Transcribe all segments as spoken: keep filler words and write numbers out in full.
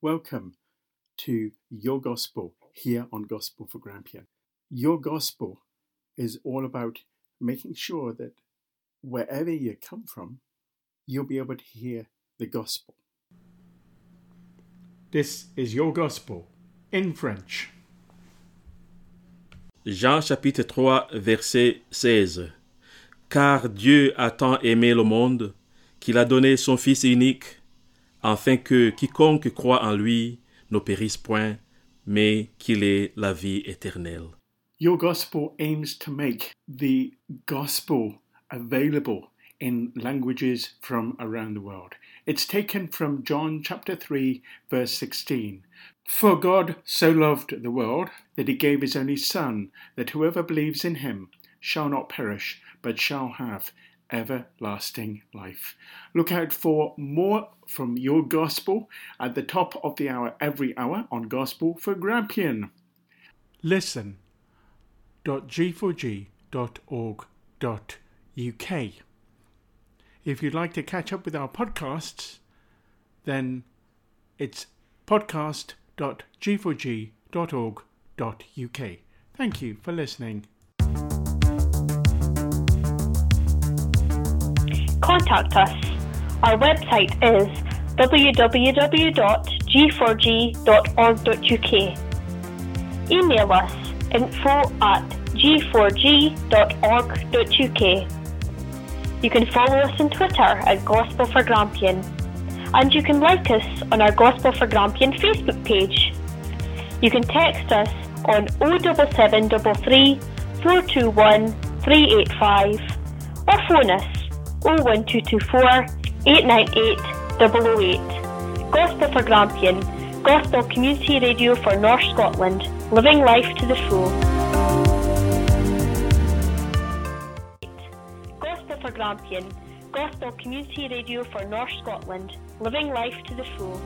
Welcome to Your Gospel here on Gospel for Grampian. Your Gospel is all about making sure that wherever you come from, you'll be able to hear the Gospel. This is Your Gospel in French. Jean chapitre trois verset seize. Car Dieu a tant aimé le monde qu'il a donné son Fils unique, afin que quiconque croit en lui ne périsse point, mais qu'il ait la vie éternelle. Your Gospel aims to make the Gospel available in languages from around the world. It's taken from John chapter three, verse sixteen. For God so loved the world that he gave his only Son, that whoever believes in him shall not perish, but shall have everlasting life. Look out for more from Your Gospel at the top of the hour every hour on Gospel for Grampian. Listen dot g four g dot org dot u k. If you'd like to catch up with our podcasts, then it's podcast dot g four g dot org dot u k. Thank you for listening. Contact us. Our website is w w w dot g four g dot org dot u k. Email us info at g four g dot org dot u k. You can follow us on Twitter at Gospel for Grampian, and you can like us on our Gospel for Grampian Facebook page. You can text us on oh seven seven three three, four two one, three eight five or phone us oh one two two four, eight nine eight, zero zero eight. Gospel for Grampian, Gospel Community Radio for North Scotland, living life to the full. Gospel for Grampian, Gospel Community Radio for North Scotland, living life to the full.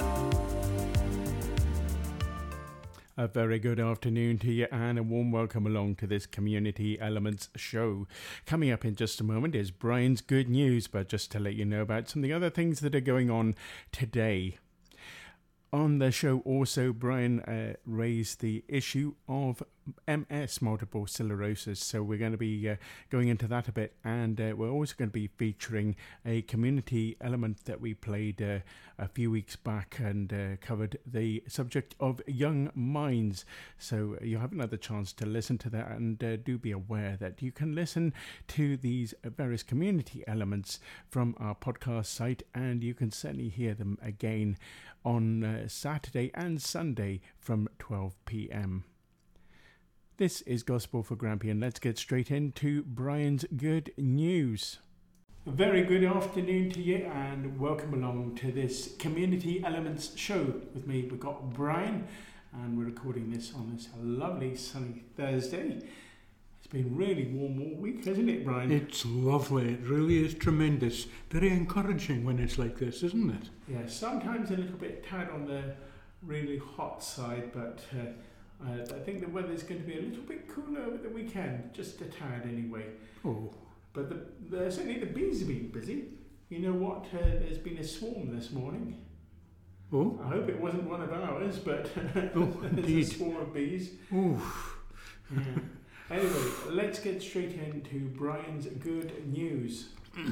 A very good afternoon to you and a warm welcome along to this Community Elements show. Coming up in just a moment is Brian's Good News, but just to let you know about some of the other things that are going on today. On the show also, Brian uh, raised the issue of M S, multiple sclerosis, so we're going to be uh, going into that a bit, and uh, we're also going to be featuring a community element that we played uh, a few weeks back and uh, covered the subject of young minds. So you have another chance to listen to that, and uh, do be aware that you can listen to these various community elements from our podcast site, and you can certainly hear them again on uh, Saturday and Sunday from twelve p.m. This is Gospel for Grampian. Let's get straight into Brian's Good News. A very good afternoon to you and welcome along to this Community Elements show. With me, we've got Brian, and we're recording this on this lovely sunny Thursday. It's been really warm all week, hasn't it, Brian? It's lovely. It really is tremendous. Very encouraging when it's like this, isn't it? Yeah, sometimes a little bit tad on the really hot side, but uh, uh, I think the weather's going to be a little bit cooler over the weekend, just a tad anyway. Oh. But the, the, certainly the bees have been busy. You know what? Uh, there's been a swarm this morning. Oh? I hope it wasn't one of ours, but oh, there's indeed. a swarm of bees. Oof. Yeah. Anyway, let's get straight into Brian's Good News.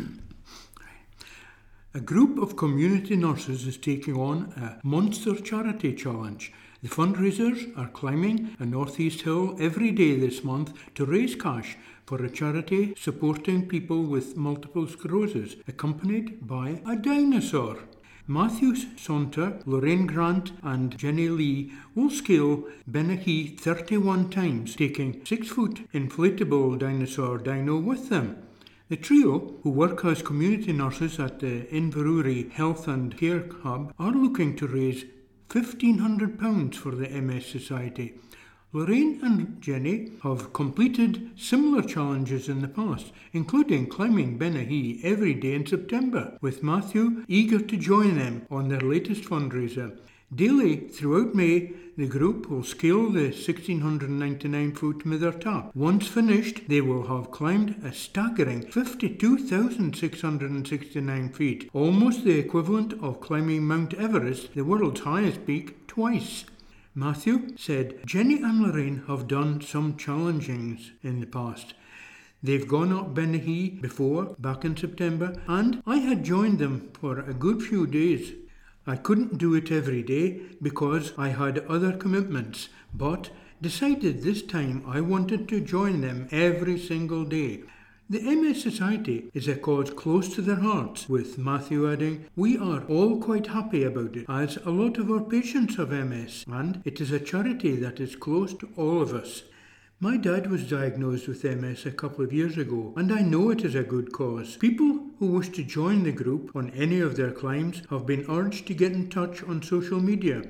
A group of community nurses is taking on a Monster Charity Challenge. The fundraisers are climbing a Northeast Hill every day this month to raise cash for a charity supporting people with multiple sclerosis, accompanied by a dinosaur. Matthew Saunter, Lorraine Grant and Jenny Lee will scale Benahee thirty-one times, taking six-foot inflatable dinosaur Dino with them. The trio, who work as community nurses at the Inverurie Health and Care Hub, are looking to raise fifteen hundred pounds for the M S Society. Lorraine and Jenny have completed similar challenges in the past, including climbing Benahee every day in September, with Matthew eager to join them on their latest fundraiser. Daily, throughout May, the group will scale the one thousand six hundred ninety-nine foot Mither Top. Once finished, they will have climbed a staggering fifty-two thousand six hundred sixty-nine feet, almost the equivalent of climbing Mount Everest, the world's highest peak, twice. Matthew said Jenny and Lorraine have done some challengings in the past. They've gone up Benahee before, back in September, and I had joined them for a good few days. I couldn't do it every day because I had other commitments, but decided this time I wanted to join them every single day. The M S Society is a cause close to their hearts, with Matthew adding, "We are all quite happy about it, as a lot of our patients have M S, and it is a charity that is close to all of us." My dad was diagnosed with M S a couple of years ago, and I know it is a good cause. People who wish to join the group on any of their climbs have been urged to get in touch on social media.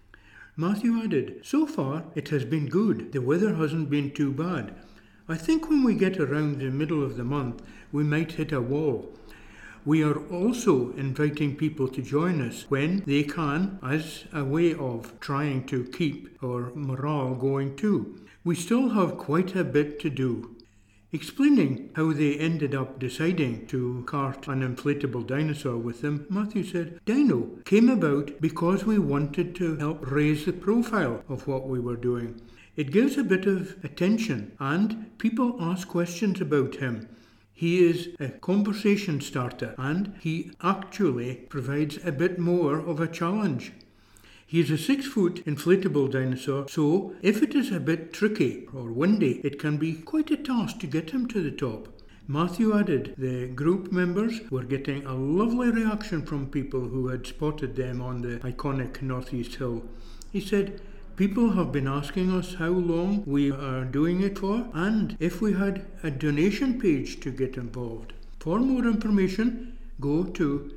Matthew added, "So far it has been good. The weather hasn't been too bad. I think when we get around the middle of the month, we might hit a wall. We are also inviting people to join us when they can, as a way of trying to keep our morale going too. We still have quite a bit to do." Explaining how they ended up deciding to cart an inflatable dinosaur with them, Matthew said, "Dino came about because we wanted to help raise the profile of what we were doing. It gives a bit of attention and people ask questions about him. He is a conversation starter and he actually provides a bit more of a challenge. He is a six-foot inflatable dinosaur, so if it is a bit tricky or windy, it can be quite a task to get him to the top." Matthew added the group members were getting a lovely reaction from people who had spotted them on the iconic Northeast Hill. He said, "People have been asking us how long we are doing it for and if we had a donation page to get involved. For more information, go to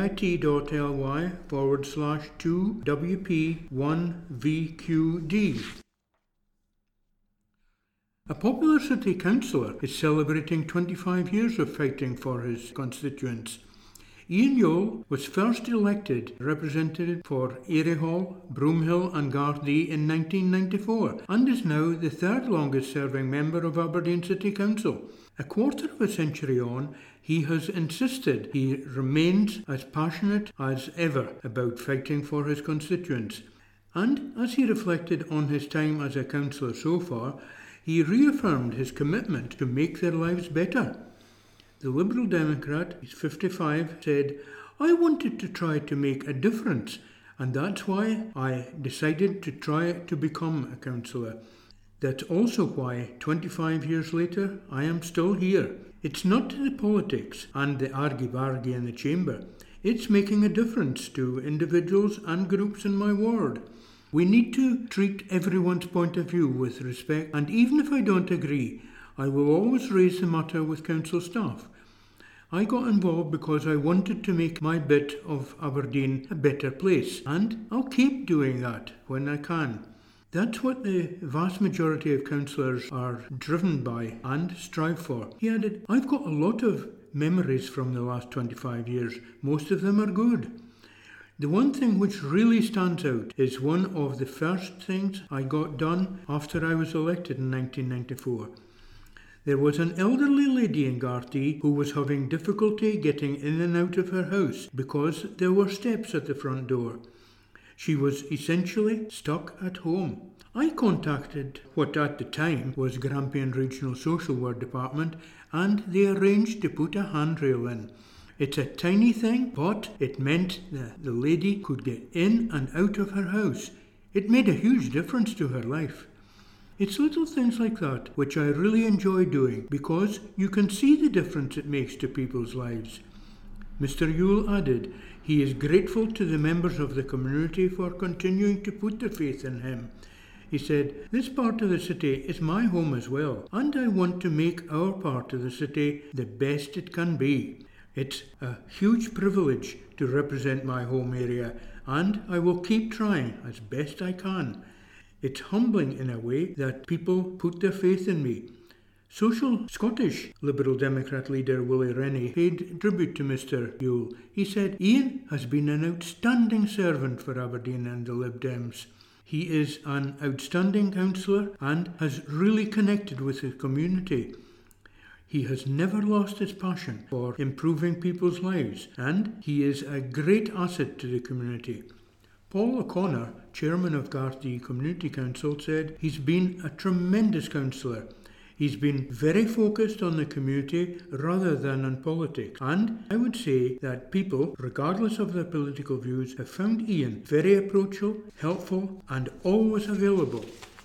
bit.ly forward slash 2WP1VQD. A popular city councillor is celebrating twenty-five years of fighting for his constituents. Ian Yole was first elected representative for Airy Hall, Broomhill and Gardaí in nineteen ninety-four and is now the third longest serving member of Aberdeen City Council. A quarter of a century on, he has insisted he remains as passionate as ever about fighting for his constituents. And as he reflected on his time as a councillor so far, he reaffirmed his commitment to make their lives better. The Liberal Democrat, he's fifty-five, said, "I wanted to try to make a difference, and that's why I decided to try to become a councillor. That's also why, twenty-five years later, I am still here. It's not the politics and the argy-bargy in the chamber. It's making a difference to individuals and groups in my ward. We need to treat everyone's point of view with respect, and even if I don't agree, I will always raise the matter with council staff. I got involved because I wanted to make my bit of Aberdeen a better place, and I'll keep doing that when I can." That's what the vast majority of councillors are driven by and strive for. He added, "I've got a lot of memories from the last twenty-five years. Most of them are good. The one thing which really stands out is one of the first things I got done after I was elected in nineteen ninety-four. There was an elderly lady in Gardaí who was having difficulty getting in and out of her house because there were steps at the front door. She was essentially stuck at home. I contacted what at the time was Grampian Regional Social Work Department and they arranged to put a handrail in. It's a tiny thing, but it meant that the lady could get in and out of her house. It made a huge difference to her life. It's little things like that which I really enjoy doing because you can see the difference it makes to people's lives." Mister Yule added he is grateful to the members of the community for continuing to put their faith in him. He said, "This part of the city is my home as well, and I want to make our part of the city the best it can be. It's a huge privilege to represent my home area, and I will keep trying as best I can. It's humbling in a way that people put their faith in me. Social Scottish Liberal Democrat leader Willie Rennie paid tribute to Mister Yule. He said, "Ian has been an outstanding servant for Aberdeen and the Lib Dems. He is an outstanding councillor and has really connected with the community. He has never lost his passion for improving people's lives, and he is a great asset to the community." Paul O'Connor, chairman of Gardaí Community Council, said he's been a tremendous councillor. He's been very focused on the community rather than on politics, and I would say that people, regardless of their political views, have found Ian very approachable, helpful and always available.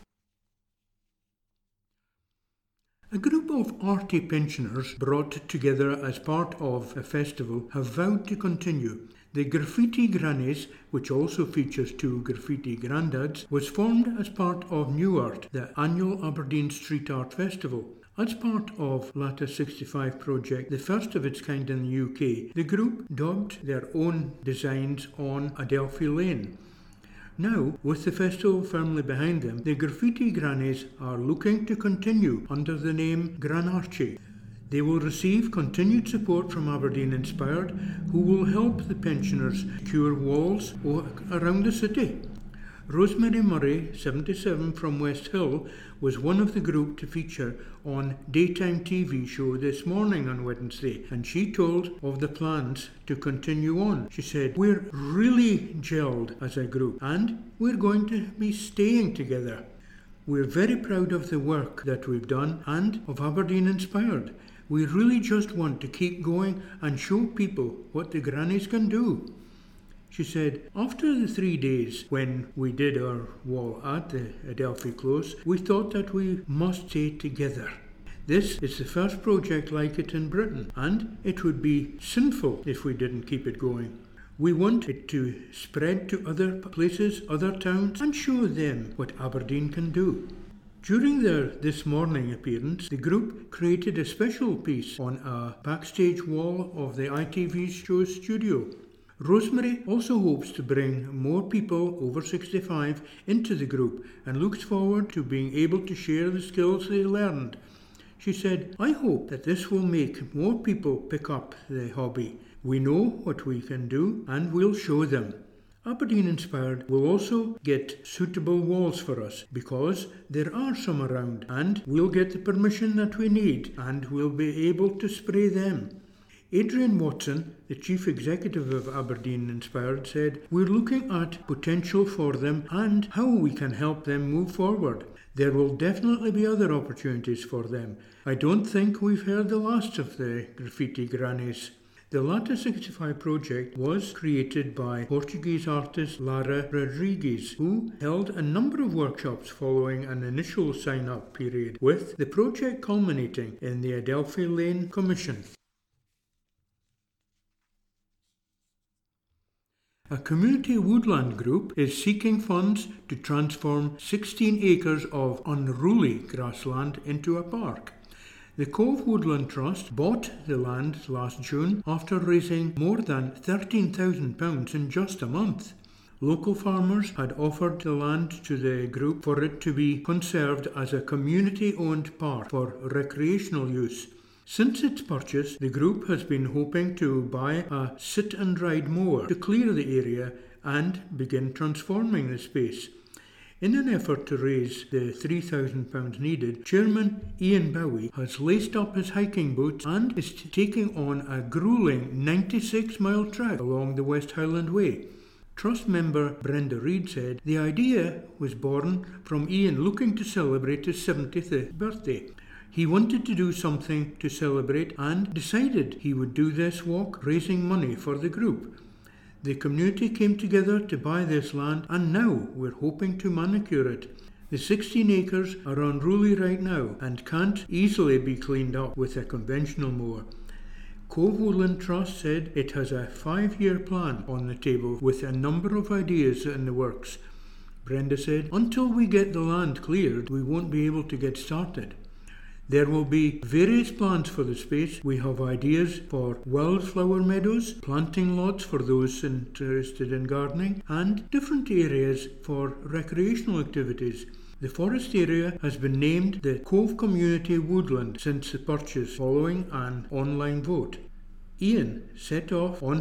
A group of arty pensioners brought together as part of a festival have vowed to continue. The Graffiti Grannies, which also features two graffiti granddads, was formed as part of New Art, the annual Aberdeen Street Art Festival. As part of Latta sixty-five project, the first of its kind in the U K, the group daubed their own designs on Adelphi Lane. Now, with the festival firmly behind them, the Graffiti Grannies are looking to continue under the name Granarchy. They will receive continued support from Aberdeen Inspired, who will help the pensioners secure walls around the city. Rosemary Murray, seventy-seven, from West Hill, was one of the group to feature on daytime T V show This Morning on Wednesday, and she told of the plans to continue on. She said, "We're really gelled as a group and we're going to be staying together. We're very proud of the work that we've done and of Aberdeen Inspired. We really just want to keep going and show people what the grannies can do." She said, "After the three days when we did our wall at the Adelphi Close, we thought that we must stay together. This is the first project like it in Britain, and it would be sinful if we didn't keep it going. We want it to spread to other places, other towns, and show them what Aberdeen can do." During their This Morning appearance, the group created a special piece on a backstage wall of the I T V show's studio. Rosemary also hopes to bring more people over sixty-five into the group and looks forward to being able to share the skills they learned. She said, "I hope that this will make more people pick up the hobby. We know what we can do and we'll show them." Aberdeen Inspired will also get suitable walls for us because there are some around, and we'll get the permission that we need and we'll be able to spray them. Adrian Watson, the Chief Executive of Aberdeen Inspired, said, "We're looking at potential for them and how we can help them move forward. There will definitely be other opportunities for them. I don't think we've heard the last of the Graffiti Grannies." The Latta sixty-five project was created by Portuguese artist Lara Rodrigues, who held a number of workshops following an initial sign-up period, with the project culminating in the Adelphi Lane Commission. A community woodland group is seeking funds to transform sixteen acres of unruly grassland into a park. The Cove Woodland Trust bought the land last June after raising more than thirteen thousand pounds in just a month. Local farmers had offered the land to the group for it to be conserved as a community-owned park for recreational use. Since its purchase, the group has been hoping to buy a sit-and-ride mower to clear the area and begin transforming the space. In an effort to raise the three thousand pounds needed, Chairman Ian Bowie has laced up his hiking boots and is taking on a gruelling ninety-six mile trek along the West Highland Way. Trust member Brenda Reid said the idea was born from Ian looking to celebrate his seventieth birthday. He wanted to do something to celebrate and decided he would do this walk, raising money for the group. The community came together to buy this land, and now we're hoping to manicure it. The sixteen acres are unruly right now and can't easily be cleaned up with a conventional mower. Cove Woodland Trust said it has a five-year plan on the table with a number of ideas in the works. Brenda said, "Until we get the land cleared, we won't be able to get started. There will be various plans for the space. We have ideas for wildflower meadows, planting lots for those interested in gardening, and different areas for recreational activities. The forest area has been named the Cove Community Woodland since the purchase following an online vote. Ian set off on